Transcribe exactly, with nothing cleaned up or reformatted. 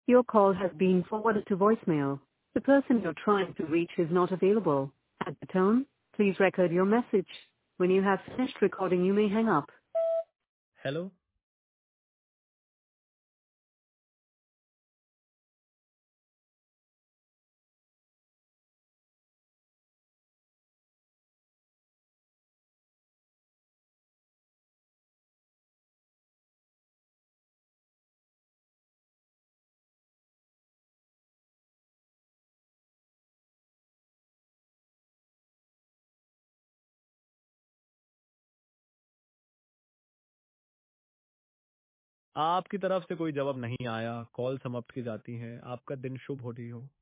Your call has been forwarded to voicemail. The person you're trying to reach is not available. At the tone, please record your message. When you have finished recording, you may hang up. Hello. आपकी तरफ से कोई जवाब नहीं आया, call समाप्त की जाती है। आपका दिन शुभ हो रही हो।